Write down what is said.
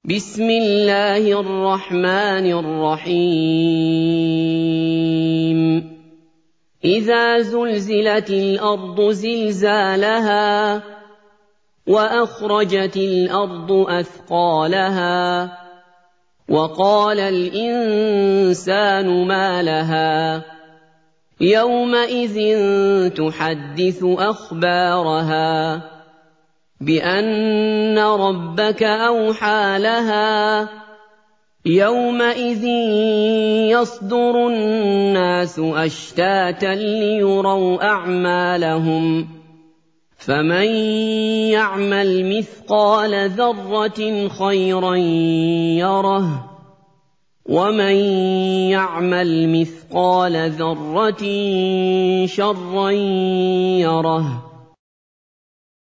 بسم الله الرحمن الرحيم إذا زلزلت الأرض زلزالها وأخرجت الأرض أثقالها وقال الإنسان ما لها يومئذ تحدث أخبارها بأن ربك أوحى لها يومئذ يصدر الناس أشتاتا ليروا أعمالهم فمن يعمل مثقال ذرة خيرا يره ومن يعمل مثقال ذرة شرا يره